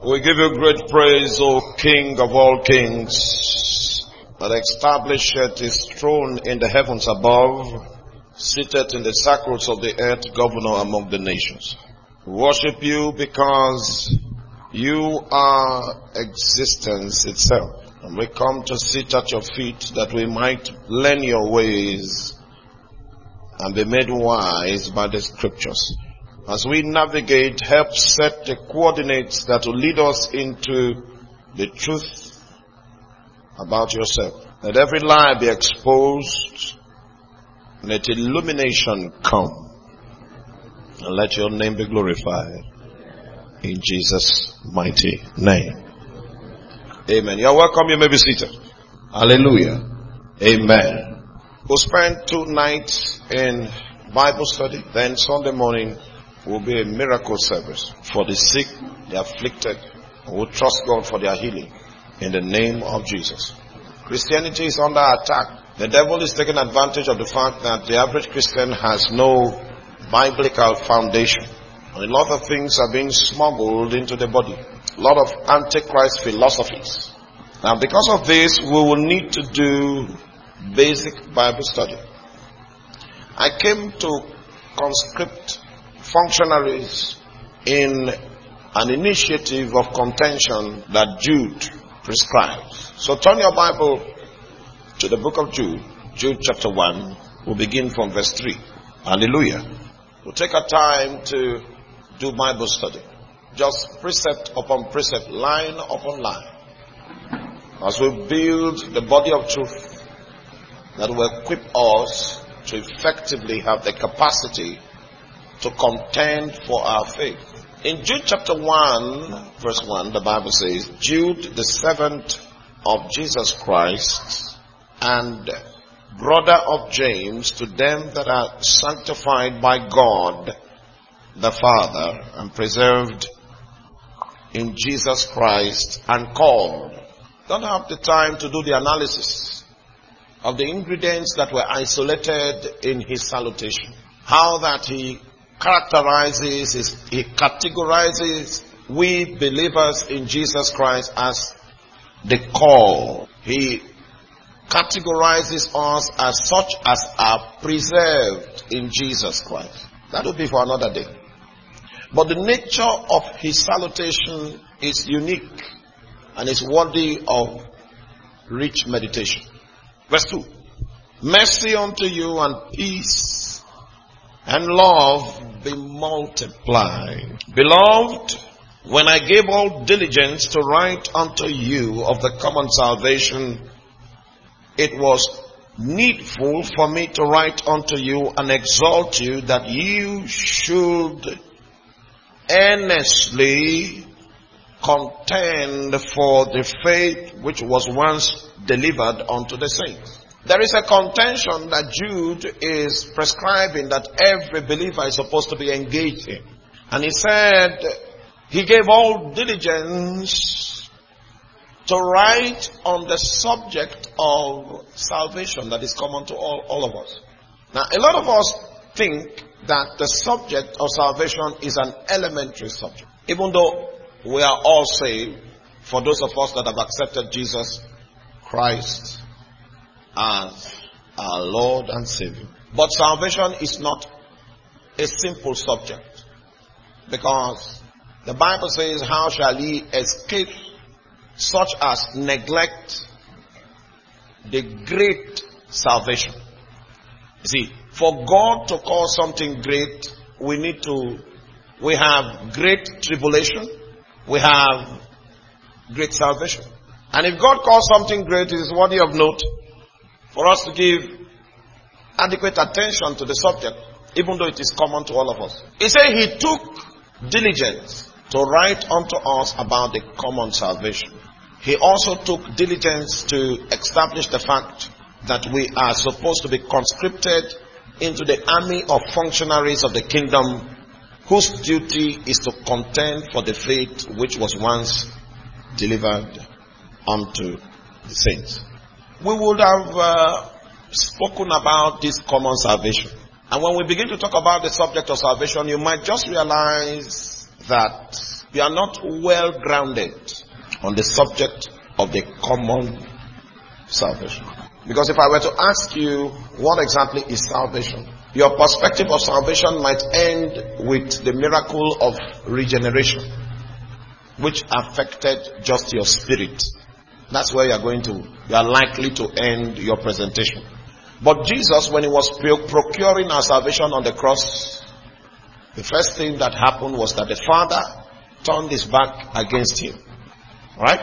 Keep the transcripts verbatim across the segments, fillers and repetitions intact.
We give you great praise, O King of all kings, that establisheth his throne in the heavens above, seated in the circles of the earth, governor among the nations. We worship you because you are existence itself. And we come to sit at your feet that we might learn your ways and be made wise by the scriptures. As we navigate, help set the coordinates that will lead us into the truth about yourself. Let every lie be exposed. Let illumination come. And let your name be glorified. In Jesus' mighty name. Amen. You're welcome. You may be seated. Hallelujah. Amen. We'll spend two nights in Bible study. Then Sunday morning will be a miracle service for the sick, the afflicted, and we'll trust God for their healing in the name of Jesus. Christianity is under attack. The devil is taking advantage of the fact that the average Christian has no biblical foundation. And a lot of things are being smuggled into the body. A lot of antichrist philosophies. Now because of this, we will need to do basic Bible study. I came to conscript functionaries in an initiative of contention that Jude prescribes. So turn your Bible to the book of Jude, Jude chapter one. We'll begin from verse three. Hallelujah. We'll take our time to do Bible study. Just precept upon precept, line upon line. As we build the body of truth that will equip us to effectively have the capacity to contend for our faith. In Jude chapter one, verse one, the Bible says, Jude, the servant of Jesus Christ, and brother of James, to them that are sanctified by God the Father, and preserved in Jesus Christ, and called. Don't have the time to do the analysis of the ingredients that were isolated in his salutation. How that he characterizes, his, he categorizes we believers in Jesus Christ as the call. He categorizes us as such as are preserved in Jesus Christ. That will be for another day. But the nature of his salutation is unique and is worthy of rich meditation. Verse two. Mercy unto you and peace and love be multiplied. Beloved, when I gave all diligence to write unto you of the common salvation, it was needful for me to write unto you and exhort you that you should earnestly contend for the faith which was once delivered unto the saints. There is a contention that Jude is prescribing that every believer is supposed to be engaged in. And he said he gave all diligence to write on the subject of salvation that is common to all, all of us. Now, a lot of us think that the subject of salvation is an elementary subject. Even though we are all saved, for those of us that have accepted Jesus Christ as our Lord and Savior. But salvation is not a simple subject. Because the Bible says, how shall ye escape such as neglect the great salvation? You see, for God to call something great, we need to, we have great tribulation, we have great salvation. And if God calls something great, it is worthy of note for us to give adequate attention to the subject, even though it is common to all of us. He said he took diligence to write unto us about the common salvation. He also took diligence to establish the fact that we are supposed to be conscripted into the army of functionaries of the kingdom, whose duty is to contend for the faith which was once delivered unto the saints. We would have uh, spoken about this common salvation. And when we begin to talk about the subject of salvation, you might just realize that You are not well grounded on the subject of the common salvation. Because if I were to ask you what exactly is salvation, your perspective of salvation might end with the miracle of regeneration, which affected just your spirit. That's where you are going to, you are likely to end your presentation. But Jesus, when he was procuring our salvation on the cross, the first thing that happened was that the Father turned his back against him. Right?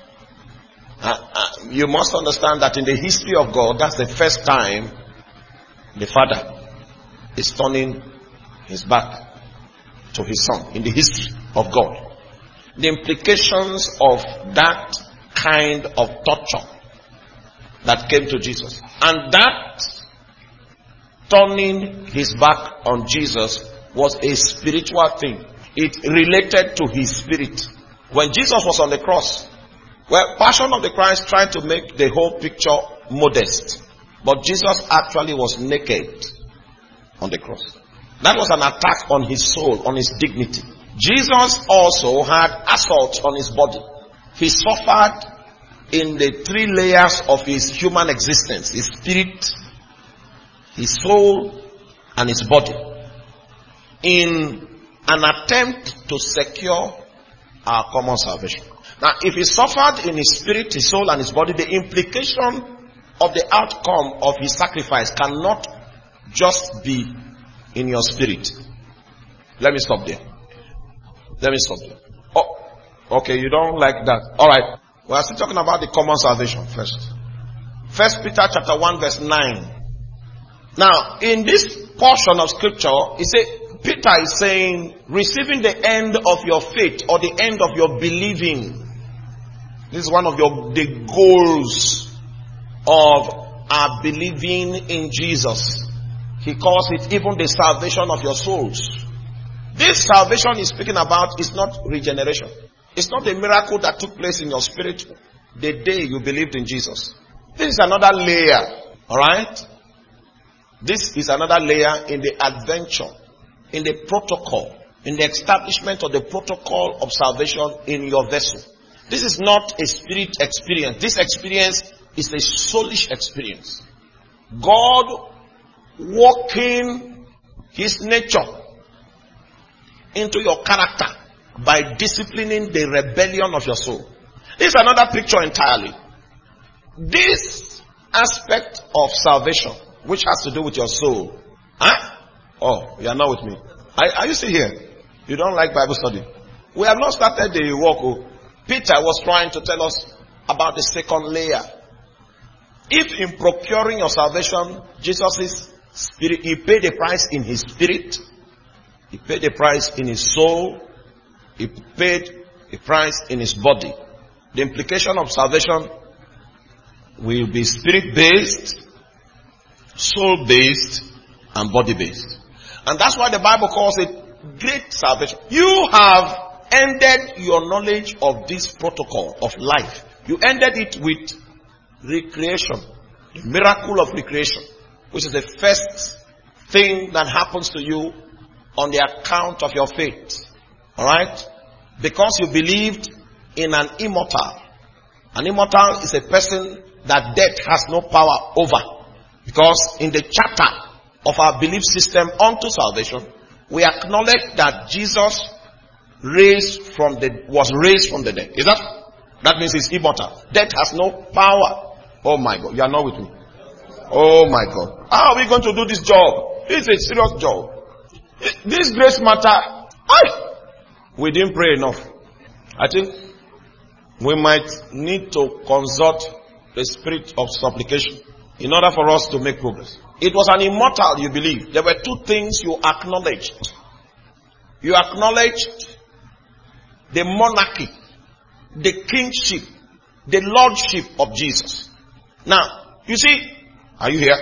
Uh, uh, you must understand that in the history of God, that's the first time the Father is turning his back to his Son in the history of God. The implications of that kind of torture that came to Jesus, and that turning his back on Jesus was a spiritual thing. It related to his spirit. When Jesus was on the cross, well, Passion of the Christ tried to make the whole picture modest, but Jesus actually was naked on the cross. That was an attack on his soul, on his dignity. Jesus also had assault on his body. He suffered in the three layers of his human existence: his spirit, his soul, and his body, in an attempt to secure our common salvation. Now, if he suffered in his spirit, his soul, and his body, the implication of the outcome of his sacrifice cannot just be in your spirit. Let me stop there. Let me stop there. Oh, okay, you don't like that. Alright. We are still talking about the common salvation first. First Peter chapter one verse nine. Now, in this portion of scripture, he said, Peter is saying, receiving the end of your faith, or the end of your believing. This is one of your the goals of our believing in Jesus. He calls it even the salvation of your souls. This salvation he's speaking about is not regeneration. It's not a miracle that took place in your spirit the day you believed in Jesus. This is another layer. Alright? This is another layer in the adventure, in the protocol, in the establishment of the protocol of salvation in your vessel. This is not a spirit experience. This experience is a soulish experience. God working his nature into your character by disciplining the rebellion of your soul. This is another picture entirely. This aspect of salvation, which has to do with your soul. Huh? Oh, you are not with me. Are, are you still here? You don't like Bible study? We have not started the walk. Oh. Peter was trying to tell us about the second layer. If in procuring your salvation, Jesus' spirit, he paid a price in his spirit, he paid a price in his soul, he paid a price in his body. The implication of salvation will be spirit-based, soul-based, and body-based. And that's why the Bible calls it great salvation. You have ended your knowledge of this protocol of life. You ended it with recreation, the miracle of recreation, which is the first thing that happens to you on the account of your faith. Alright? Because you believed in an immortal. An immortal is a person that death has no power over. Because in the charter of our belief system unto salvation, we acknowledge that Jesus raised from the was raised from the dead. Is that? That means he's immortal. Death has no power. Oh my God, you are not with me. Oh my God, how are we going to do this job? It's a serious job. This grace matter. I, we didn't pray enough. I think we might need to consult the spirit of supplication in order for us to make progress. It was an immortal you believe. There were two things you acknowledged. You acknowledged the monarchy, the kingship, the lordship of Jesus. Now, you see, are you here?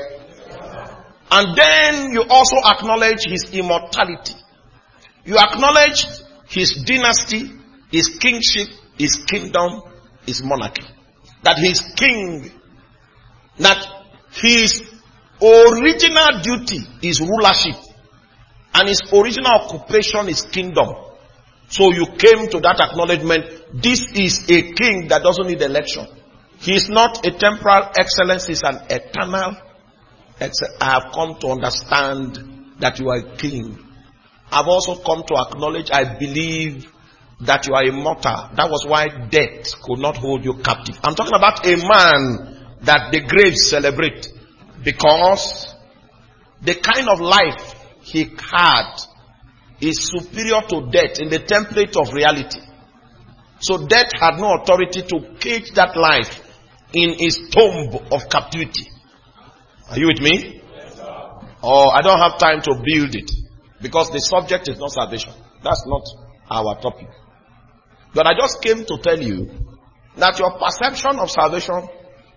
And then you also acknowledge his immortality. You acknowledge his dynasty, his kingship, his kingdom, his monarchy. That he is king. That his original duty is rulership. And his original occupation is kingdom. So you came to that acknowledgement. This is a king that doesn't need election. He is not a temporal excellence, he is an eternal excellence. I have come to understand that you are a king. I've also come to acknowledge, I believe that you are immortal. That was why death could not hold you captive. I'm talking about a man that the graves celebrate, because the kind of life he had is superior to death in the template of reality. So death had no authority to cage that life in his tomb of captivity. Are you with me? Yes, sir. Oh, I don't have time to build it, because the subject is not salvation. That's not our topic. But I just came to tell you that your perception of salvation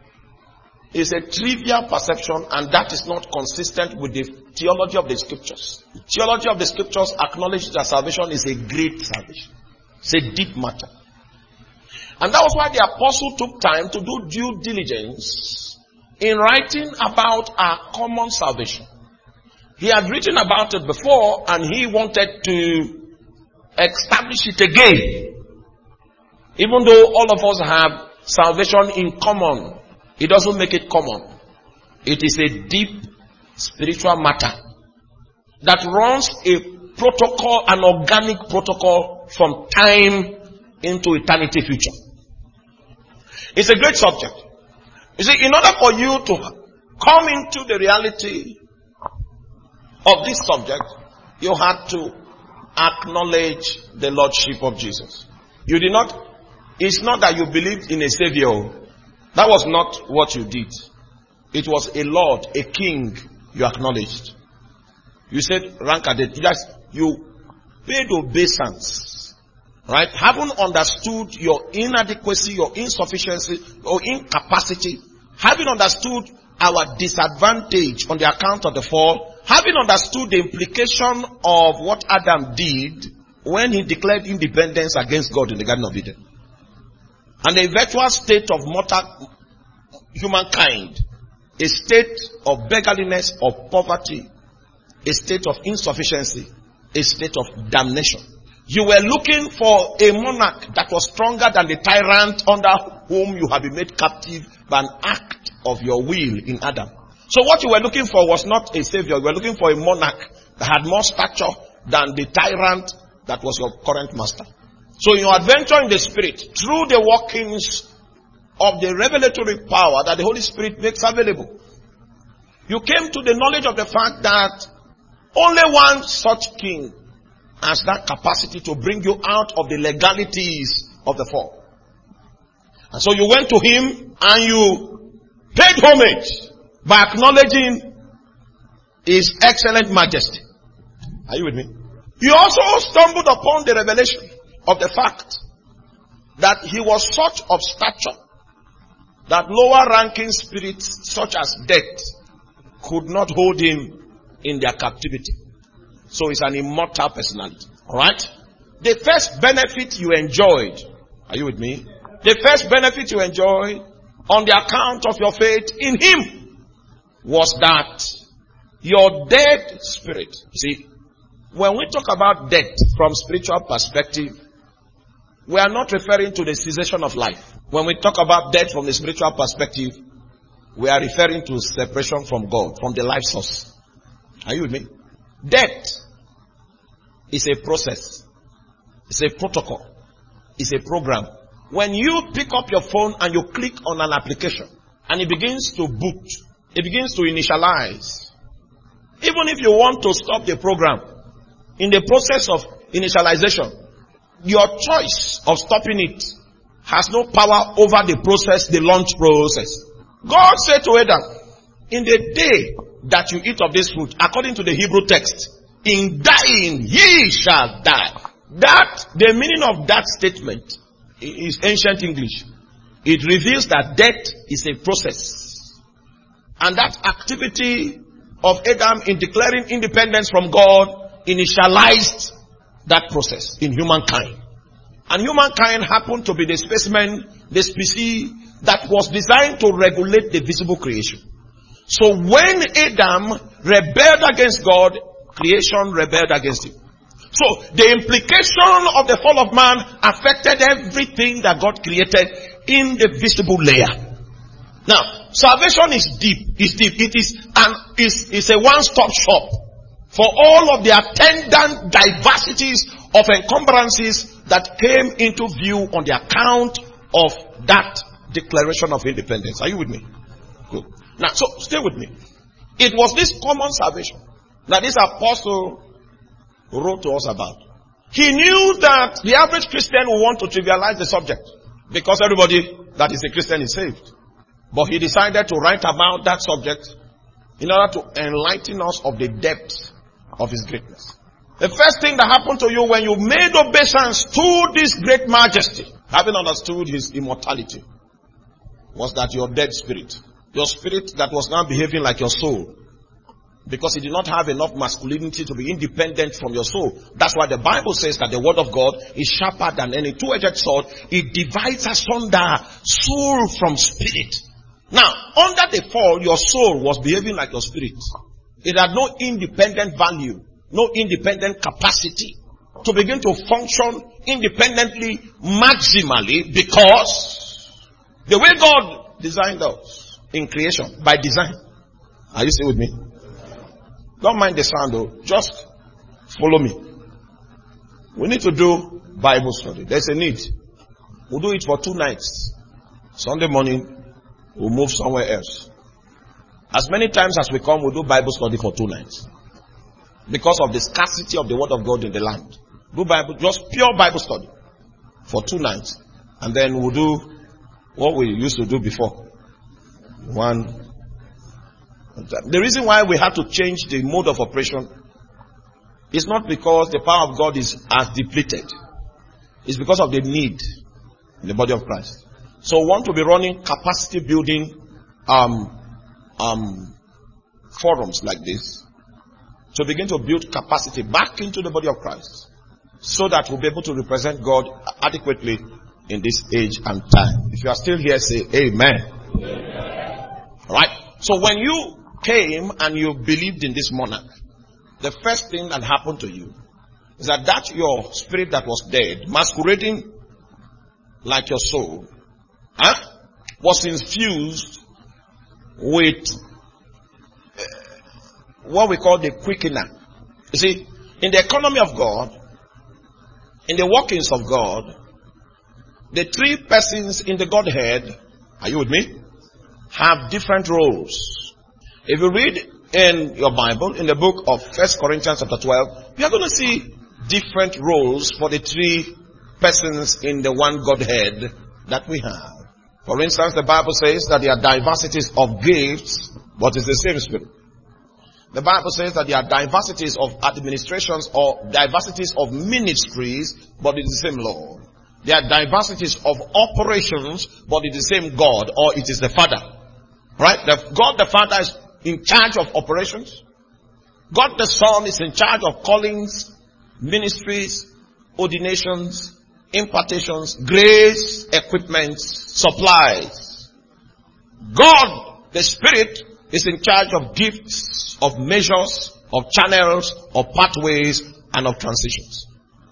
is a trivial perception, and that is not consistent with the theology of the scriptures. The theology of the scriptures acknowledges that salvation is a great salvation. It's a deep matter. And that was why the apostle took time to do due diligence in writing about our common salvation. He had written about it before, and he wanted to establish it again. Even though all of us have salvation in common, it doesn't make it common. It is a deep spiritual matter that runs a protocol, an organic protocol from time into eternity future. It's a great subject. You see, in order for you to come into the reality of this subject, you had to acknowledge the Lordship of Jesus. You did not, it's not that you believed in a Savior. That was not what you did. It was a Lord, a King you acknowledged. You said, rank at it. You paid obeisance. Right? Having understood your inadequacy, your insufficiency, or incapacity, having understood our disadvantage on the account of the fall, having understood the implication of what Adam did when he declared independence against God in the Garden of Eden, and the virtual state of mortal humankind, a state of beggarliness, of poverty, a state of insufficiency, a state of damnation. You were looking for a monarch that was stronger than the tyrant under whom you have been made captive by an act of your will in Adam. So what you were looking for was not a savior. You were looking for a monarch that had more stature than the tyrant that was your current master. So in your adventure in the Spirit, through the workings of the revelatory power that the Holy Spirit makes available, you came to the knowledge of the fact that only one such king has that capacity to bring you out of the legalities of the fall. And so you went to him and you paid homage by acknowledging his excellent majesty. Are you with me? You also stumbled upon the revelation of the fact that he was such of stature that lower ranking spirits such as death could not hold him in their captivity. So it's an immortal personality. Alright? The first benefit you enjoyed, are you with me? The first benefit you enjoyed on the account of your faith in him was that your dead spirit. See, when we talk about death from spiritual perspective, we are not referring to the cessation of life. When we talk about death from the spiritual perspective, we are referring to separation from God, from the life source. Are you with me? Death is a process. It's a protocol. It's a program. When you pick up your phone and you click on an application and it begins to boot, it begins to initialize. Even if you want to stop the program, in the process of initialization, your choice of stopping it has no power over the process, the launch process. God said to Adam, in the day that you eat of this fruit, according to the Hebrew text, in dying ye shall die. That, the meaning of that statement is ancient English. It reveals that death is a process. And that activity of Adam in declaring independence from God initialized that process in humankind. And humankind happened to be the specimen, the species that was designed to regulate the visible creation. So when Adam rebelled against God, creation rebelled against him. So the implication of the fall of man affected everything that God created in the visible layer. Now, salvation is deep. Is deep. It is an is is a one-stop shop for all of the attendant diversities of encumbrances that came into view on the account of that declaration of independence. Are you with me? Good. Now, so stay with me. It was this common salvation that this apostle wrote to us about. He knew that the average Christian will want to trivialize the subject because everybody that is a Christian is saved. But he decided to write about that subject in order to enlighten us of the depth of his greatness. The first thing that happened to you when you made obeisance to this great majesty, having understood his immortality, was that your dead spirit, your spirit that was now behaving like your soul, because it did not have enough masculinity to be independent from your soul. That's why the Bible says that the word of God is sharper than any two-edged sword. It divides asunder soul from spirit. Now, under the fall, your soul was behaving like your spirit. It had no independent value, no independent capacity to begin to function independently, maximally, because the way God designed us in creation, by design. Are you still with me? Don't mind the sound though. Just follow me. We need to do Bible study. There's a need. We'll do it for two nights. Sunday morning, we'll move somewhere else. As many times as we come, we'll do Bible study for two nights. Because of the scarcity of the word of God in the land. Do Bible, just pure Bible study for two nights. And then we'll do what we used to do before. One. The reason why we have to change the mode of operation is not because the power of God is as depleted. It's because of the need in the body of Christ. So we want to be running capacity building um, um, forums like this to begin to build capacity back into the body of Christ so that we'll be able to represent God adequately in this age and time. If you are still here, say amen. Amen. All right. So when you came and you believed in this monarch, the first thing that happened to you is that that your spirit that was dead, masquerading like your soul, huh, was infused with uh, what we call the quickener. You see, in the economy of God, in the workings of God, the three persons in the Godhead, are you with me, have different roles. If you read in your Bible, in the book of First Corinthians chapter twelve, you are going to see different roles for the three persons in the one Godhead that we have. For instance, the Bible says that there are diversities of gifts, but it's the same Spirit. The Bible says that there are diversities of administrations or diversities of ministries, but it's the same Lord. There are diversities of operations, but it's the same God, or it is the Father. Right? The, God the Father is in charge of operations. God the Son is in charge of callings, ministries, ordinations, impartations, grace, equipments, supplies. God the Spirit is in charge of gifts, of measures, of channels, of pathways, and of transitions.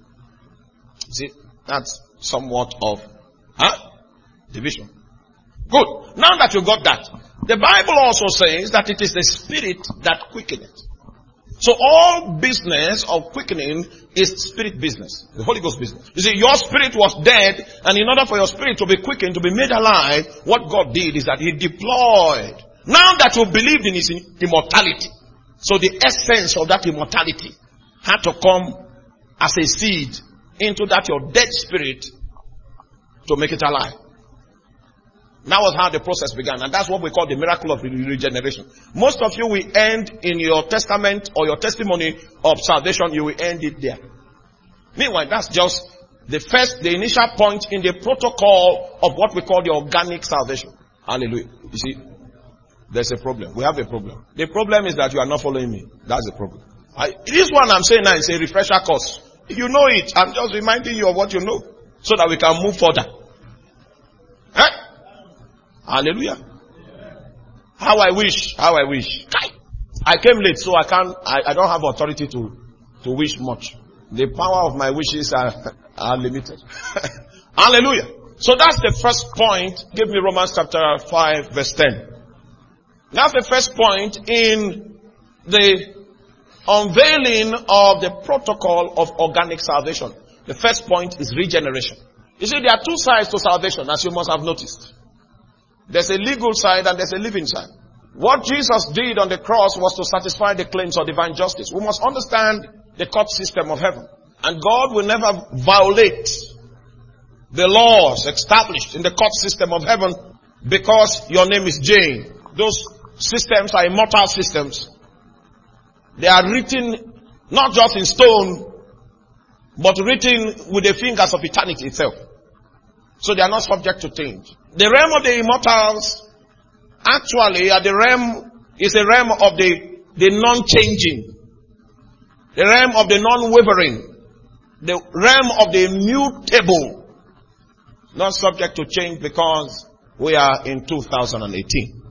See, that's somewhat of huh? division. Good. Now that you got that, the Bible also says that it is the Spirit that quickeneth. So all business of quickening is spirit business, the Holy Ghost business. You see, your spirit was dead, and in order for your spirit to be quickened, to be made alive, what God did is that He deployed. Now that you believed in His immortality, so the essence of that immortality had to come as a seed into that your dead spirit to make it alive. That was how the process began, and that's what we call the miracle of regeneration. Most of you will end in your testament or your testimony of salvation, you will end it there. Meanwhile, that's just the first, the initial point in the protocol of what we call the organic salvation. Hallelujah. You see, there's a problem. We have a problem. The problem is that you are not following me. That's the problem. I, this one I'm saying now is a refresher course. If you know it, I'm just reminding you of what you know so that we can move further. Huh? Hallelujah. How I wish, how I wish. I came late, so I can't, I, I don't have authority to, to wish much. The power of my wishes are, are limited. Hallelujah. So that's the first point. Give me Romans chapter five verse ten. That's the first point in the unveiling of the protocol of organic salvation. The first point is regeneration. You see, there are two sides to salvation, as you must have noticed. There's a legal side and there's a living side. What Jesus did on the cross was to satisfy the claims of divine justice. We must understand the court system of heaven. And God will never violate the laws established in the court system of heaven because your name is Jane. Those systems are immortal systems. They are written not just in stone, but written with the fingers of eternity itself. So they are not subject to change. The realm of the immortals actually are the realm, is a realm of the, the non-changing. The realm of the non-wavering. The realm of the immutable. Not subject to change because we are in two thousand eighteen.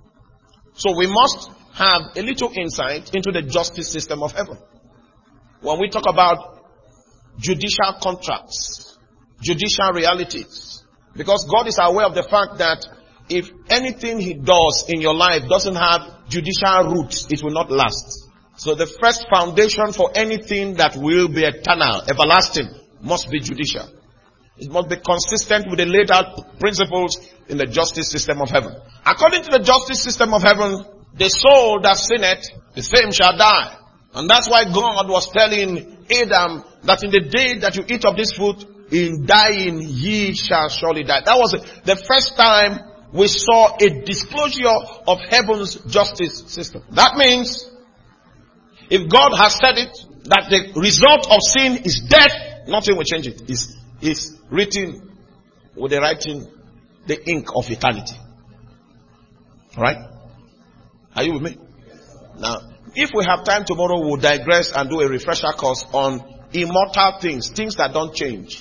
So we must have a little insight into the justice system of heaven. When we talk about judicial contracts, judicial realities, because God is aware of the fact that if anything He does in your life doesn't have judicial roots, it will not last. So the first foundation for anything that will be eternal, everlasting, must be judicial. It must be consistent with the laid out principles in the justice system of heaven. According to the justice system of heaven, the soul that sinneth, the same shall die. And that's why God was telling Adam that in the day that you eat of this fruit, in dying ye shall surely die. That was the first time we saw a disclosure of heaven's justice system. That means, if God has said it, that the result of sin is death, nothing will change it. It's, it's written with the writing, the ink of eternity. Alright? Are you with me? Now, if we have time tomorrow, we'll digress and do a refresher course on immortal things, things that don't change.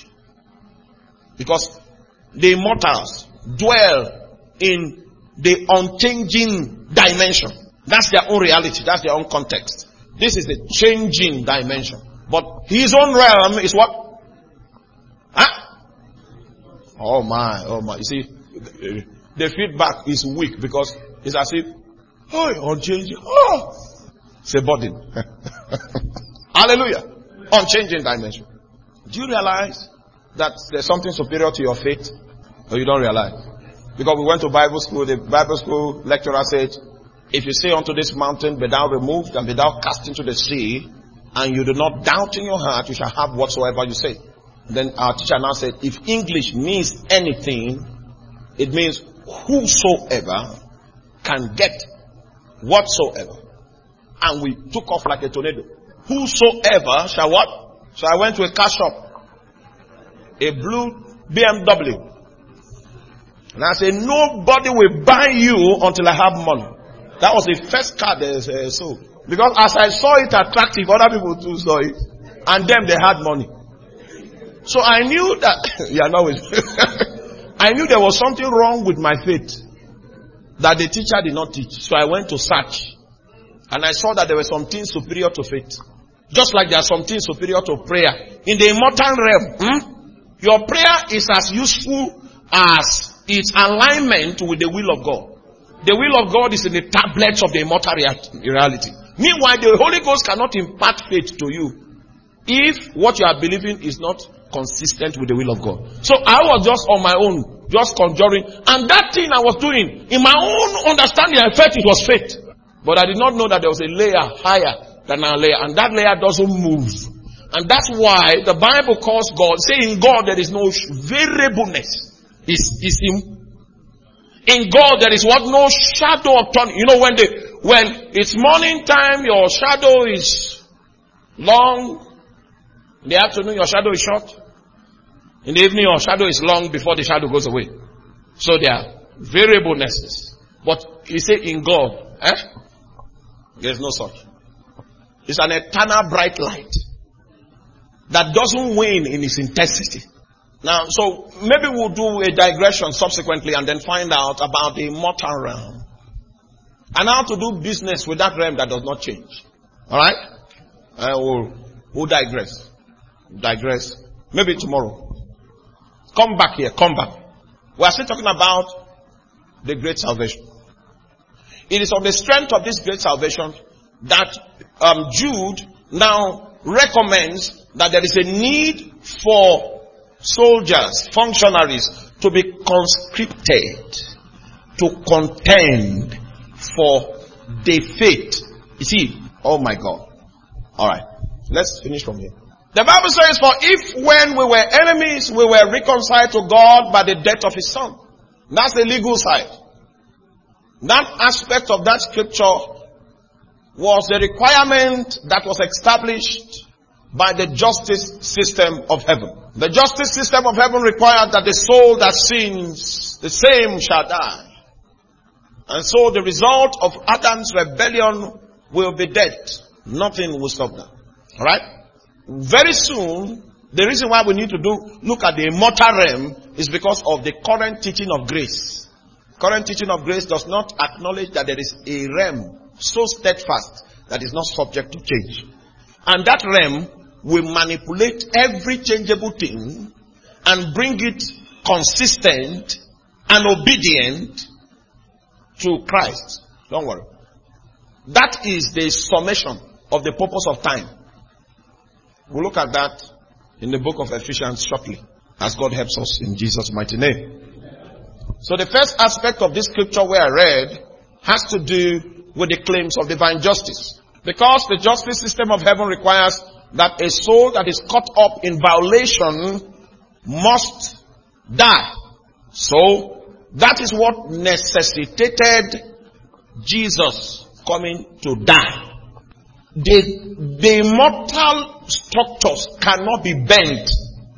Because the immortals dwell in the unchanging dimension. That's their own reality. That's their own context. This is the changing dimension. But his own realm is what? Huh? Oh my, oh my. You see, the feedback is weak because it's as if, oh, unchanging. Oh, it's a burden. Hallelujah. Unchanging dimension. Do you realize that there's something superior to your faith? Or you don't realize? Because we went to Bible school, the Bible school lecturer said, if you say unto this mountain, be thou removed and be thou cast into the sea, and you do not doubt in your heart, you shall have whatsoever you say. Then our teacher now said, if English means anything, it means whosoever can get whatsoever. And we took off like a tornado. Whosoever shall what? So I went to a car shop, a blue B M W. And I said, nobody will buy you until I have money. That was the first car they uh, sold. Because as I saw it attractive, other people too saw it. And them, they had money. So I knew that, yeah, no, I knew there was something wrong with my faith that the teacher did not teach. So I went to search. And I saw that there were some things superior to faith. Just like there are some things superior to prayer. In the immortal realm, hmm, your prayer is as useful as its alignment with the will of God. The will of God is in the tablets of the immortal reality. Meanwhile, the Holy Ghost cannot impart faith to you if what you are believing is not consistent with the will of God. So I was just on my own, just conjuring. And that thing I was doing, in my own understanding, I felt it was faith. But I did not know that there was a layer higher than our layer. And that layer doesn't move. And that's why the Bible calls God, saying in God there is no variableness. It's, it's in, in God there is what? No shadow of turning. You know, when the, when it's morning time, your shadow is long. In the afternoon, your shadow is short. In the evening, your shadow is long before the shadow goes away. So there are variablenesses. But you say in God, eh? There's no such. It's an eternal bright light that doesn't wane in its intensity. Now, so maybe we'll do a digression subsequently and then find out about the immortal realm and how to do business with that realm that does not change. Alright? Uh, we'll, we'll digress. Digress. Maybe tomorrow. Come back here. Come back. We are still talking about the great salvation. It is on the strength of this great salvation that um, Jude now recommends that there is a need for soldiers, functionaries, to be conscripted to contend for the faith. You see, oh my God. Alright, let's finish from here. The Bible says, for if when we were enemies, we were reconciled to God by the death of His Son. That's the legal side. That aspect of that scripture was the requirement that was established by the justice system of heaven. The justice system of heaven required that the soul that sins, the same shall die. And so the result of Adam's rebellion will be death. Nothing will stop that. Alright? Very soon, the reason why we need to do look at the immortal realm is because of the current teaching of grace. Current teaching of grace does not acknowledge that there is a realm so steadfast that is not subject to change. And that realm will manipulate every changeable thing and bring it consistent and obedient to Christ. Don't worry. That is the summation of the purpose of time. We'll look at that in the book of Ephesians shortly, as God helps us in Jesus' mighty name. So the first aspect of this scripture where I read has to do with the claims of divine justice. Because the justice system of heaven requires that a soul that is caught up in violation must die. So that is what necessitated Jesus coming to die. The, the immortal structures cannot be bent.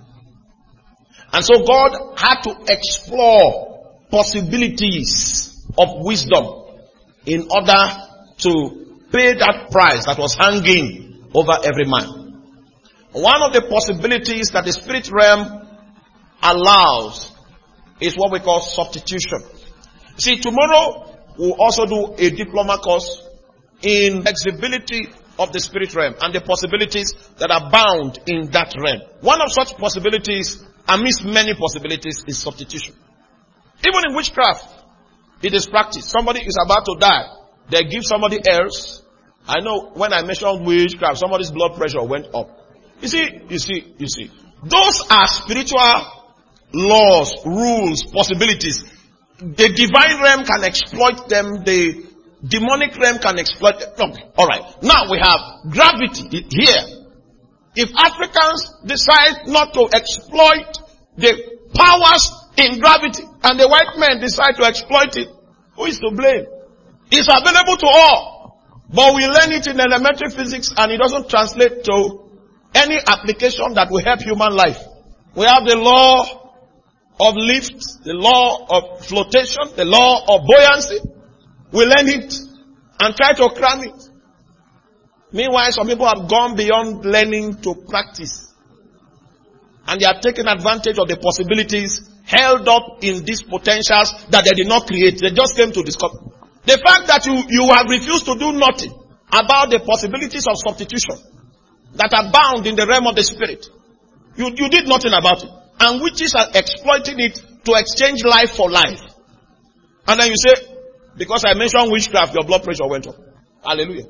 And so God had to explore possibilities of wisdom in order to pay that price that was hanging over every man. One of the possibilities that the spirit realm allows is what we call substitution. See, tomorrow we'll also do a diploma course in flexibility of the spirit realm and the possibilities that are bound in that realm. One of such possibilities, amidst many possibilities, is substitution. Even in witchcraft, it is practiced. Somebody is about to die. They give somebody else. I know when I mentioned witchcraft, somebody's blood pressure went up. You see, you see, you see. Those are spiritual laws, rules, possibilities. The divine realm can exploit them. The demonic realm can exploit them. Okay, alright. Now we have gravity here. If Africans decide not to exploit the powers in gravity and the white men decide to exploit it, who is to blame? It's available to all. But we learn it in elementary physics and it doesn't translate to any application that will help human life. We have the law of lift, the law of flotation, the law of buoyancy. We learn it and try to cram it. Meanwhile, some people have gone beyond learning to practice. And they are taking advantage of the possibilities held up in these potentials that they did not create. They just came to discover. The fact that you, you have refused to do nothing about the possibilities of substitution that are bound in the realm of the spirit. You, you did nothing about it. And witches are exploiting it to exchange life for life. And then you say, because I mentioned witchcraft, your blood pressure went up. Hallelujah.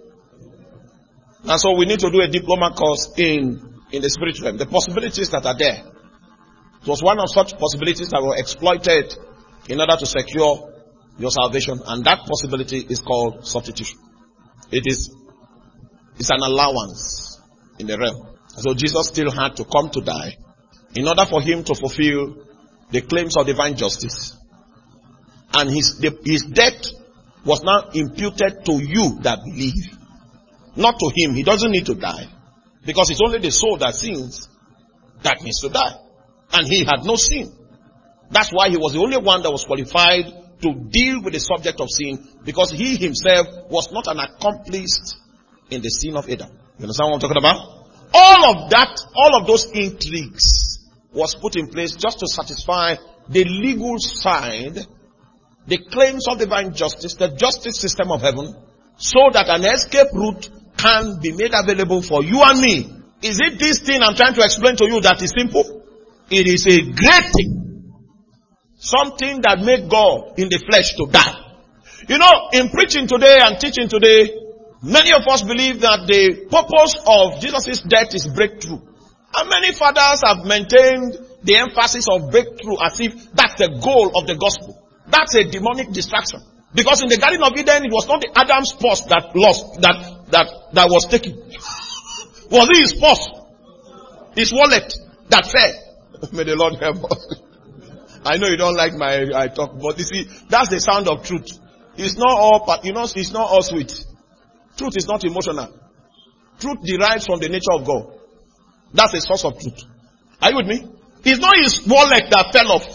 And so we need to do a diploma course in, in the spirit realm. The possibilities that are there. It was one of such possibilities that were exploited in order to secure your salvation. And that possibility is called substitution. It is, it's an allowance in the realm. So Jesus still had to come to die in order for him to fulfill the claims of divine justice. And his, the, his death was now imputed to you that believe. Not to him. He doesn't need to die. Because it's only the soul that sins that needs to die. And he had no sin. That's why he was the only one that was qualified to deal with the subject of sin. Because he himself was not an accomplice in the sin of Adam. You understand what I'm talking about? All of that, all of those intrigues was put in place just to satisfy the legal side, the claims of divine justice, the justice system of heaven, so that an escape route can be made available for you and me Is it this thing I'm trying to explain to you that is simple? It is a great thing. Something that made God in the flesh to die. You know, in preaching today and teaching today, many of us believe that the purpose of Jesus' death is breakthrough. And many fathers have maintained the emphasis of breakthrough as if that's the goal of the gospel. That's a demonic distraction. Because in the Garden of Eden, it was not the Adam's purse that lost, that, that, that was taken. Was it his purse? His wallet that fell? May the Lord help us. I know you don't like my I talk, but you see, that's the sound of truth. It's not all, you know, it's not all sweet. Truth is not emotional. Truth derives from the nature of God. That's the source of truth. Are you with me? It's not his wallet that fell off.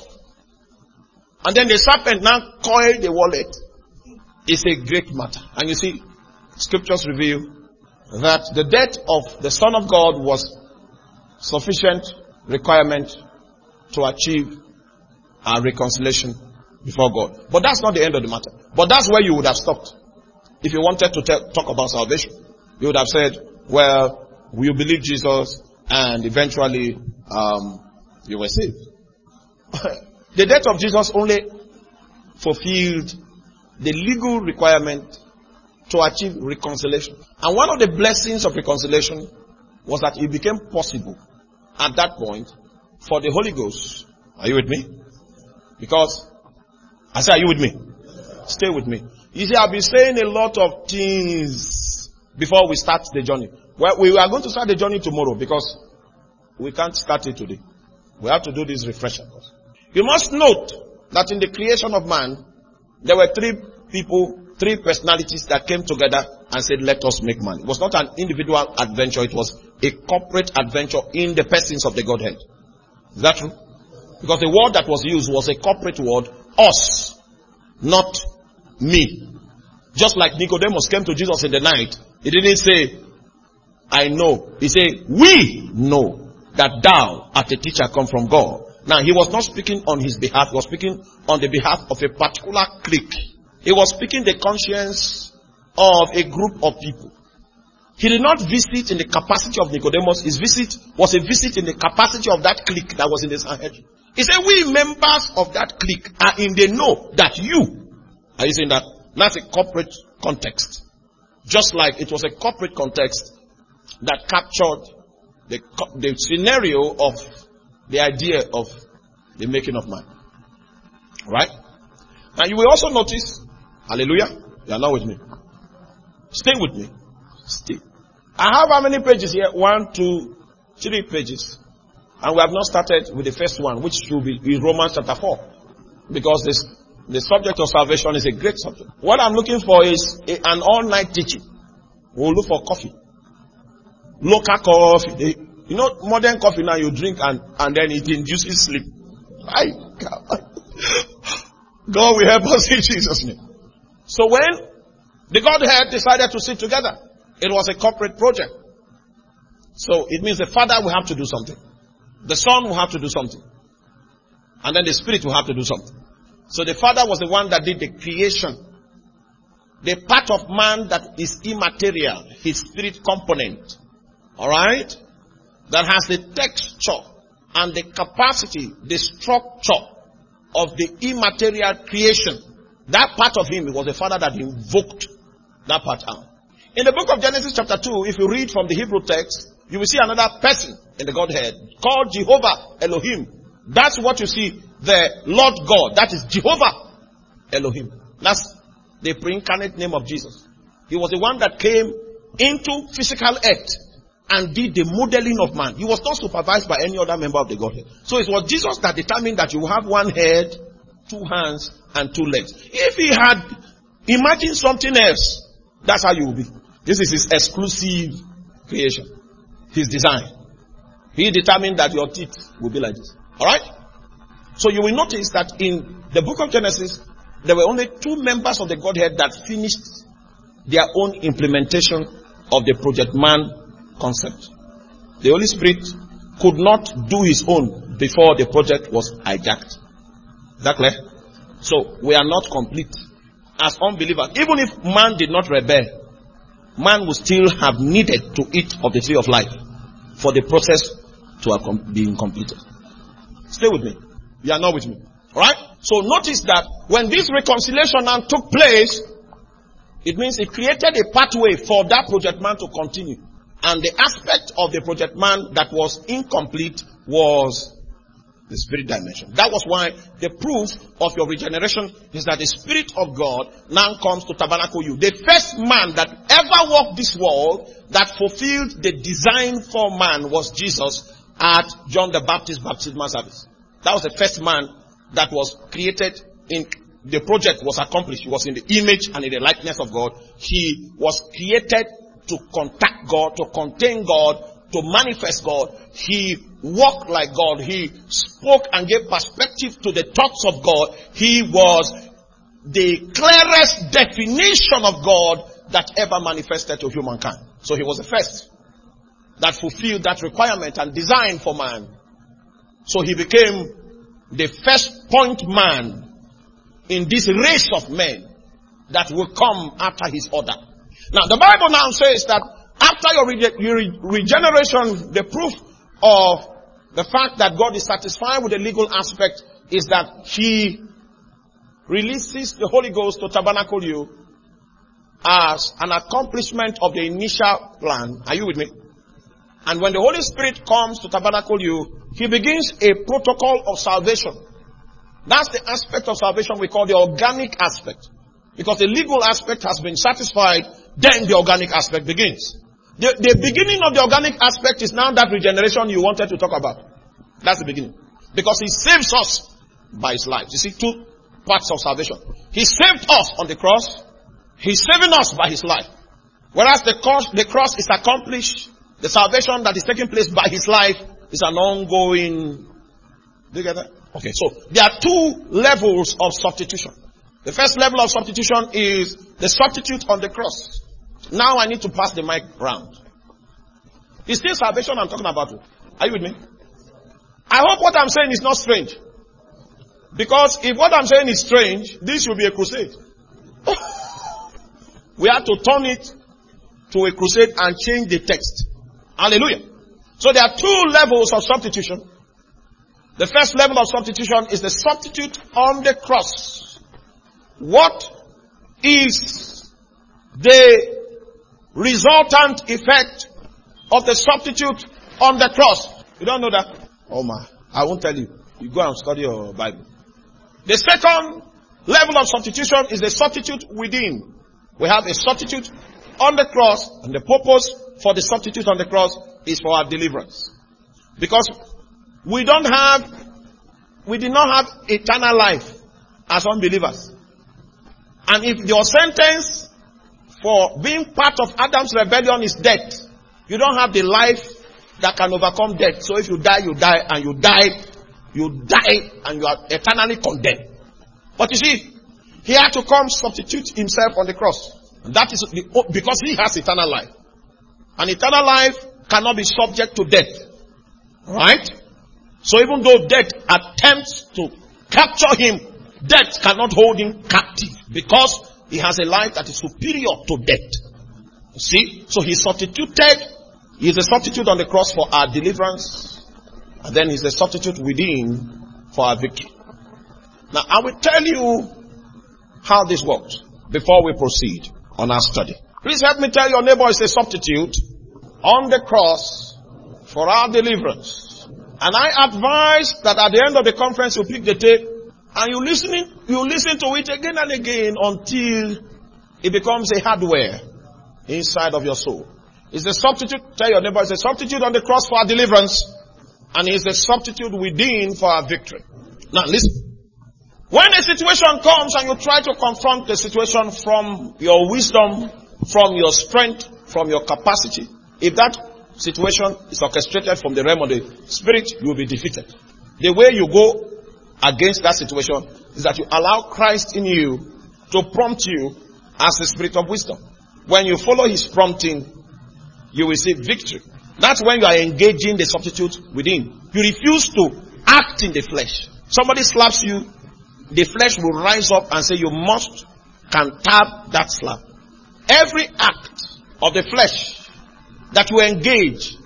And then the serpent now coiled the wallet. It's a great matter. And you see, scriptures reveal that the death of the Son of God was sufficient requirement to achieve our reconciliation before God. But that's not the end of the matter. But that's where you would have stopped. If you wanted to tell, talk about salvation, you would have said, well, you believe Jesus and eventually um, you were saved. The death of Jesus only fulfilled the legal requirement to achieve reconciliation. And one of the blessings of reconciliation was that it became possible at that point for the Holy Ghost. Are you with me? Because, I say, are you with me? Stay with me. You see, I've been saying a lot of things before we start the journey. Well, we are going to start the journey tomorrow because we can't start it today. We have to do this refresher. You must note that in the creation of man, there were three people, three personalities that came together and said, let us make man. It was not an individual adventure. It was a corporate adventure in the persons of the Godhead. Is that true? Because the word that was used was a corporate word, us, not me. Just like Nicodemus came to Jesus in the night, he didn't say, I know. He said, we know that thou art a teacher come from God. Now, he was not speaking on his behalf. He was speaking on the behalf of a particular clique. He was speaking the conscience of a group of people. He did not visit in the capacity of Nicodemus. His visit was a visit in the capacity of that clique that was in the Sanhedrin. He said, we members of that clique are in the know that you. Are you saying that? That's a corporate context. Just like it was a corporate context that captured the, the scenario of the idea of the making of man. Right? Now you will also notice, hallelujah, you are not with me. Stay with me. Stay. I have how many pages here? One, two, three pages. And we have not started with the first one, which will be in Romans chapter four. Because this, the subject of salvation is a great subject. What I'm looking for is a, an all-night teaching. We'll look for coffee. Local coffee. They, you know, modern coffee now you drink and, and then it induces sleep. My God. God will help us in Jesus' name. So when the Godhead decided to sit together, it was a corporate project. So it means the Father will have to do something. The Son will have to do something. And then the Spirit will have to do something. So the Father was the one that did the creation. The part of man that is immaterial, his spirit component. Alright? That has the texture and the capacity, the structure of the immaterial creation. That part of him, it was the Father that invoked that part out. In the book of Genesis chapter two, if you read from the Hebrew text, you will see another person in the Godhead called Jehovah Elohim. That's what you see, the Lord God. That is Jehovah Elohim. That's the pre-incarnate name of Jesus. He was the one that came into physical earth and did the modeling of man. He was not supervised by any other member of the Godhead. So it was Jesus that determined that you will have one head, two hands, and two legs. If he had imagined something else, that's how you will be. This is his exclusive creation. His design. He determined that your teeth will be like this. Alright? So you will notice that in the book of Genesis, there were only two members of the Godhead that finished their own implementation of the project man concept. The Holy Spirit could not do his own before the project was hijacked. Is that clear? So we are not complete as unbelievers. Even if man did not rebel, man would still have needed to eat of the tree of life. for the process to have been completed. Stay with me. You are not with me. Alright? So notice that when this reconciliation now took place, it means it created a pathway for that project man to continue. And the aspect of the project man that was incomplete was the spirit dimension. That was why the proof of your regeneration is that the Spirit of God now comes to tabernacle you. The first man that ever walked this world that fulfilled the design for man was Jesus at John the Baptist's baptismal service. That was the first man that was created in the project was accomplished. He was in the image and in the likeness of God. He was created to contact God, to contain God, to manifest God. He walked like God. He spoke and gave perspective to the thoughts of God. He was the clearest definition of God that ever manifested to humankind. So he was the first that fulfilled that requirement and design for man. So he became the first point man in this race of men that will come after his order. Now the Bible now says that after your, rege- your re- regeneration, the proof of the fact that God is satisfied with the legal aspect is that He releases the Holy Ghost to tabernacle you as an accomplishment of the initial plan. Are you with me? And when the Holy Spirit comes to tabernacle you, He begins a protocol of salvation. That's the aspect of salvation we call the organic aspect. Because the legal aspect has been satisfied, then the organic aspect begins. The, the beginning of the organic aspect is now that regeneration you wanted to talk about. That's the beginning. Because He saves us by His life. You see, two parts of salvation. He saved us on the cross. He's saving us by His life. Whereas the cross, the cross is accomplished. The salvation that is taking place by His life is an ongoing. Do you get that? Okay, so there are two levels of substitution. The first level of substitution is the substitute on the cross. Now I need to pass the mic round. It's still salvation I'm talking about. Are you with me? I hope what I'm saying is not strange. Because if what I'm saying is strange, this will be a crusade. We have to turn it to a crusade and change the text. Hallelujah. So there are two levels of substitution. The first level of substitution is the substitute on the cross. What is the resultant effect of the substitute on the cross? You don't know that? Oh my, I won't tell you. You go and study your Bible. The second level of substitution is the substitute within. We have a substitute on the cross, and the purpose for the substitute on the cross is for our deliverance. Because we don't have, we did not have eternal life as unbelievers. And if your sentence for being part of Adam's rebellion is death, you don't have the life that can overcome death. So if you die, you die, and you die, you die, and you are eternally condemned. But you see, He had to come substitute Himself on the cross. And that is the, because He has eternal life. And eternal life cannot be subject to death. Right? So even though death attempts to capture Him, death cannot hold Him captive. Because He has a life that is superior to death. You see? So He substituted, He is a substitute on the cross for our deliverance. And then He's a substitute within for our victory. Now I will tell you how this works before we proceed on our study. Please help me tell your neighbor it's a substitute on the cross for our deliverance. And I advise that at the end of the conference you pick the tape and you listening, you listen to it again and again until it becomes a hardware inside of your soul. It's a substitute, tell your neighbor it's a substitute on the cross for our deliverance, and it's a substitute within for our victory. Now listen. When a situation comes and you try to confront the situation from your wisdom, from your strength, from your capacity, if that situation is orchestrated from the realm of the Spirit, you will be defeated. The way you go against that situation is that you allow Christ in you to prompt you as the Spirit of wisdom. When you follow His prompting, you will see victory. That's when you are engaging the substitute within. You refuse to act in the flesh. Somebody slaps you, the flesh will rise up and say you must can tap that slap. Every act of the flesh that you engage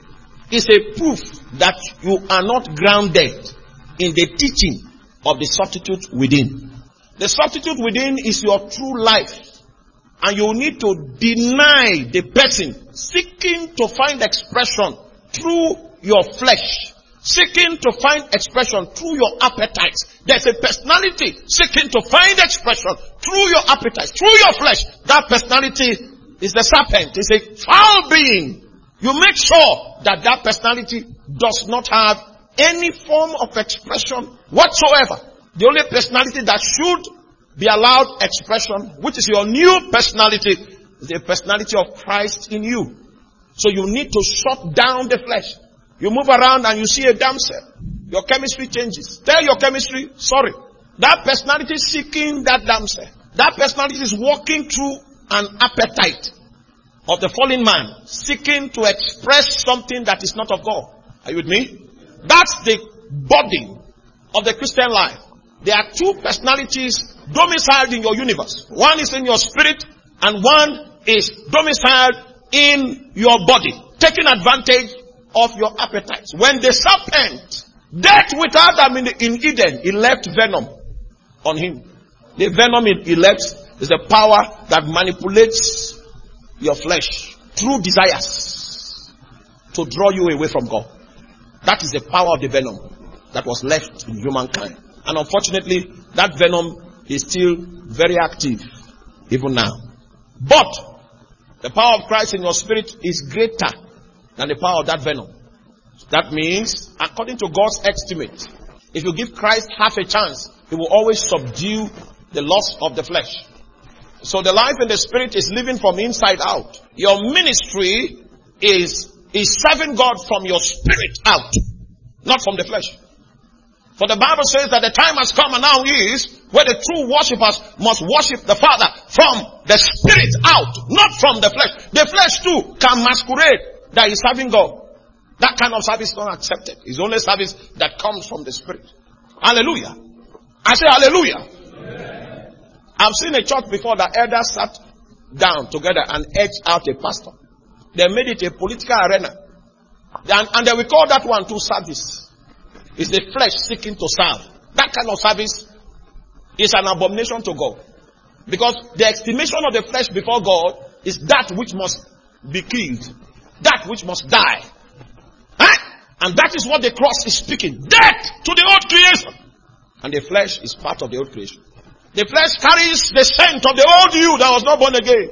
is a proof that you are not grounded in the teaching of the substitute within. The substitute within is your true life. And you need to deny the person seeking to find expression through your flesh. Seeking to find expression through your appetites. There's a personality seeking to find expression through your appetites, through your flesh. That personality is the serpent. It's a foul being. You make sure that that personality does not have any form of expression whatsoever. The only personality that should be allowed expression, which is your new personality, is the personality of Christ in you. So you need to shut down the flesh. You move around and you see a damsel. Your chemistry changes. Tell your chemistry, sorry. That personality is seeking that damsel. That personality is walking through an appetite of the fallen man, seeking to express something that is not of God. Are you with me? That's the body of the Christian life. There are two personalities domiciled in your universe. One is in your spirit and one is domiciled in your body, taking advantage of your appetites. When the serpent dealt with Adam in, the, in Eden, he left venom on him. The venom he left is the power that manipulates your flesh through desires to draw you away from God. That is the power of the venom that was left in humankind. And unfortunately, that venom is still very active even now. But the power of Christ in your spirit is greater than the power of that venom. That means, according to God's estimate, if you give Christ half a chance, he will always subdue the lust of the flesh. So the life in the spirit is living from inside out. Your ministry is, is serving God from your spirit out, not from the flesh. For the Bible says that the time has come and now is where the true worshippers must worship the Father from the spirit out, not from the flesh. The flesh too can masquerade that is serving God. That kind of service is not accepted. It's only service that comes from the spirit. Hallelujah. I say hallelujah. Amen. I've seen a church before that elders sat down together and edged out a pastor. They made it a political arena. And, and they will call that one to service. It's the flesh seeking to serve. That kind of service is an abomination to God. Because the estimation of the flesh before God is that which must be killed. That which must die. Huh? And that is what the cross is speaking. Death to the old creation. And the flesh is part of the old creation. The flesh carries the scent of the old you that was not born again.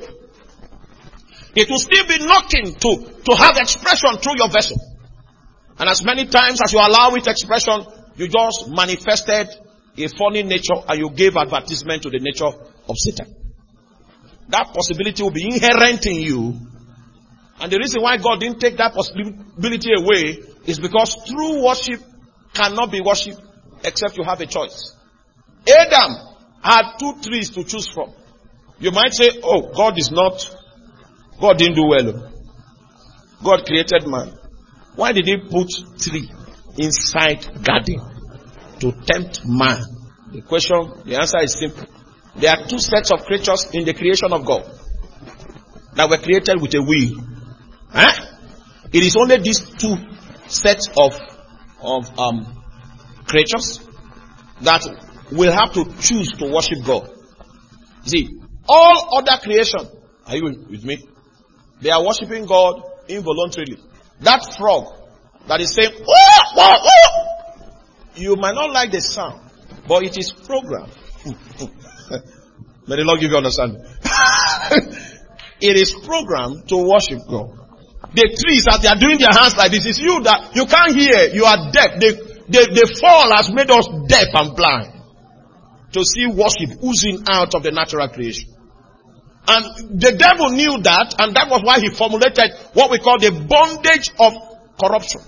It will still be knocking to, to have expression through your vessel. And as many times as you allow it expression, you just manifested a funny nature and you gave advertisement to the nature of Satan. That possibility will be inherent in you. And the reason why God didn't take that possibility away is because true worship cannot be worshipped except you have a choice. Adam had two trees to choose from. You might say, oh, God is not, God didn't do well. God created man. Why did he put tree inside garden to tempt man? The question, the answer is simple. There are two sets of creatures in the creation of God that were created with a will. Huh? It is only these two sets of of um, creatures that will have to choose to worship God. You see, all other creation, are you with me? They are worshiping God involuntarily. That frog that is saying, oh, oh, oh, you might not like the sound, but it is programmed. May the Lord give you understanding. It is programmed to worship God. The trees, as they are doing their hands like this, is you that you can't hear, you are deaf. The, the, the fall has made us deaf and blind to see worship oozing out of the natural creation. And the devil knew that, and that was why he formulated what we call the bondage of corruption.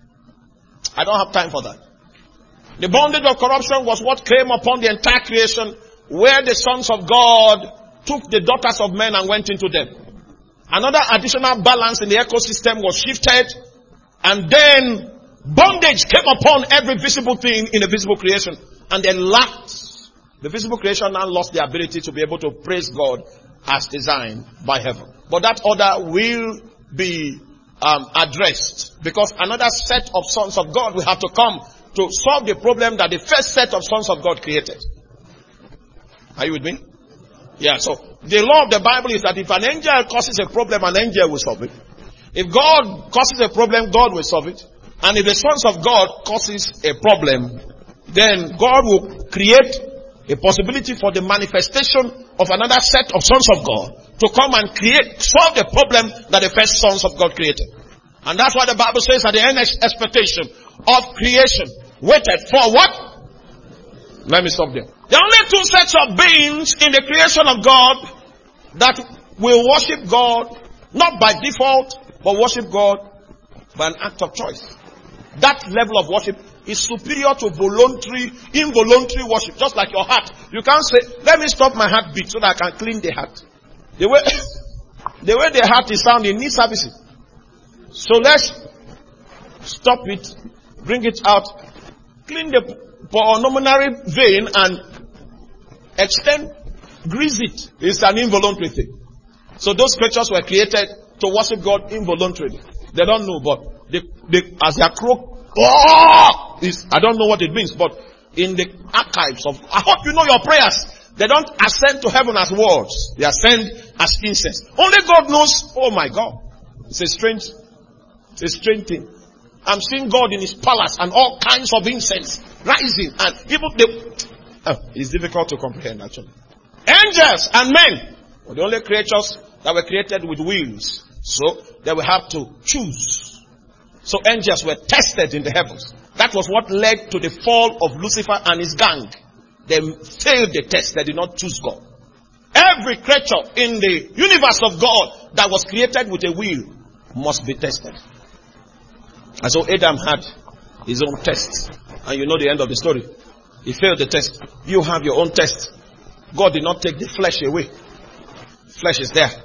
I don't have time for that. The bondage of corruption was what came upon the entire creation, where the sons of God took the daughters of men and went into them. Another additional balance in the ecosystem was shifted, and then bondage came upon every visible thing in the visible creation, and they lacked. The visible creation now lost the ability to be able to praise God as designed by heaven. But that order will be um, addressed. Because another set of sons of God will have to come to solve the problem that the first set of sons of God created. Are you with me? Yeah, so the law of the Bible is that if an angel causes a problem, an angel will solve it. If God causes a problem, God will solve it. And if the sons of God causes a problem, then God will create a possibility for the manifestation of another set of sons of God to come and create, solve the problem that the first sons of God created. And that's why the Bible says at the end expectation of creation waited for what? Let me stop there. There are only two sets of beings in the creation of God that will worship God, not by default, but worship God by an act of choice. That level of worship is superior to voluntary, involuntary worship. Just like your heart. You can't say, let me stop my heartbeat so that I can clean the heart. The way, the way the heart is sounding needs servicing. So let's stop it, bring it out, clean the pulmonary vein and extend, grease it. It's an involuntary thing. So those creatures were created to worship God involuntarily. They don't know, but they, they, as they croak, oh, is, I don't know what it means, but in the archives of, I hope you know your prayers. They don't ascend to heaven as words. They ascend as incense. Only God knows. Oh my God. It's a strange, it's a strange thing. I'm seeing God in his palace and all kinds of incense rising and even the, oh, it's difficult to comprehend actually. Angels and men were the only creatures that were created with wheels. So they will have to choose. So angels were tested in the heavens. That was what led to the fall of Lucifer and his gang. They failed the test. They did not choose God. Every creature in the universe of God that was created with a will must be tested. And so Adam had his own test. And you know the end of the story. He failed the test. You have your own test. God did not take the flesh away. Flesh is there.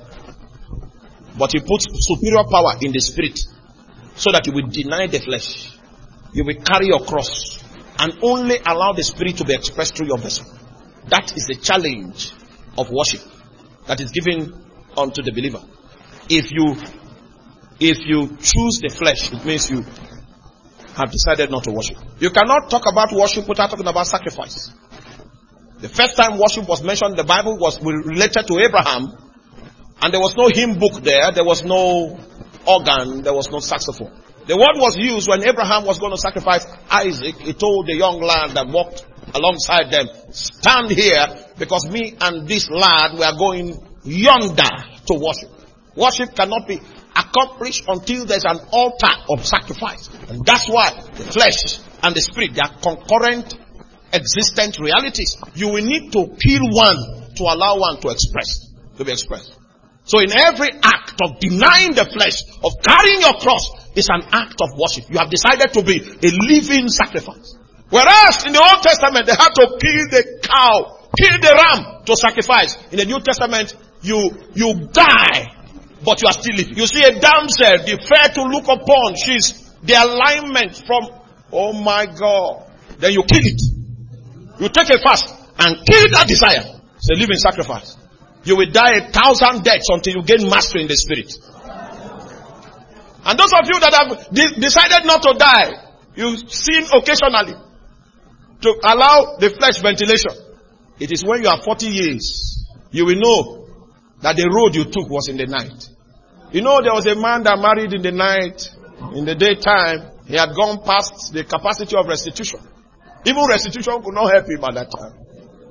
But he puts superior power in the spirit so that you will deny the flesh. You will carry your cross and only allow the spirit to be expressed through your vessel. That is the challenge of worship that is given unto the believer. If you if you choose the flesh, it means you have decided not to worship. You cannot talk about worship without talking about sacrifice. The first time worship was mentioned in the Bible was related to Abraham. And there was no hymn book there. There was no organ. There was no saxophone. The word was used when Abraham was going to sacrifice Isaac. He told the young lad that walked alongside them, stand here because me and this lad, we are going yonder to worship. Worship cannot be accomplished until there's an altar of sacrifice. And that's why the flesh and the spirit, they are concurrent, existent realities. You will need to kill one to allow one to express, to be expressed. So in every act of denying the flesh, of carrying your cross, is an act of worship. You have decided to be a living sacrifice. Whereas in the Old Testament, they had to kill the cow, kill the ram to sacrifice. In the New Testament, you, you die, but you are still living. You see a damsel, the fair to look upon, she's the alignment from, oh my God. Then you kill it. You take a fast and kill that desire. It's a living sacrifice. You will die a thousand deaths until you gain mastery in the spirit. And those of you that have de- decided not to die, you sin occasionally to allow the flesh ventilation. It is when you are forty years, you will know that the road you took was in the night. You know, there was a man that married in the night, in the daytime. He had gone past the capacity of restitution. Even restitution could not help him at that time.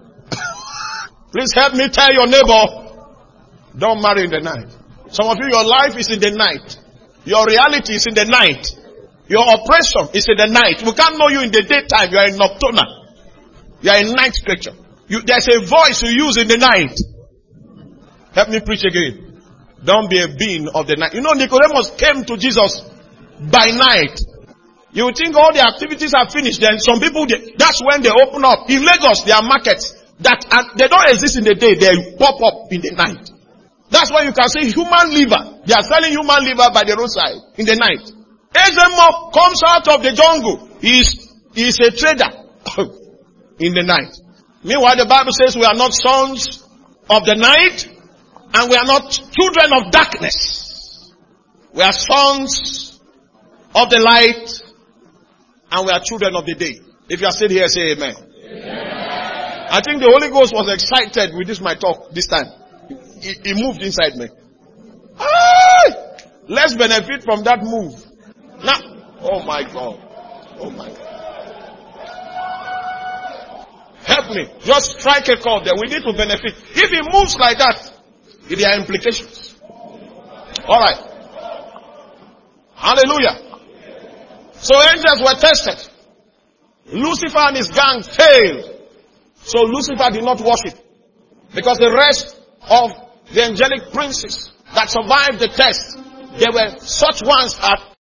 Please help me tell your neighbor, don't marry in the night. Some of you, your life is in the night. Your reality is in the night. Your oppression is in the night. We can't know you in the daytime. You are a nocturnal. You are a night creature. You, there's a voice you use in the night. Help me preach again. Don't be a being of the night. You know, Nicodemus came to Jesus by night. You would think all the activities are finished. Then some people, they, that's when they open up. In Lagos, there are markets that uh, they don't exist in the day. They pop up in the night. That's why you can see human liver. They are selling human liver by the roadside in the night. Ezemo comes out of the jungle. He's, he's a trader in the night. Meanwhile, the Bible says we are not sons of the night and we are not children of darkness. We are sons of the light and we are children of the day. If you are still here, say amen. Amen. I think the Holy Ghost was excited with this my talk this time. He, he moved inside me. Ah! Let's benefit from that move. Now, oh my God. Oh my God. Help me. Just strike a chord there. We need to benefit. If he moves like that, there are implications. Alright. Hallelujah. So angels were tested. Lucifer and his gang failed. So Lucifer did not worship. Because the rest of the angelic princes that survived the test, they were such ones as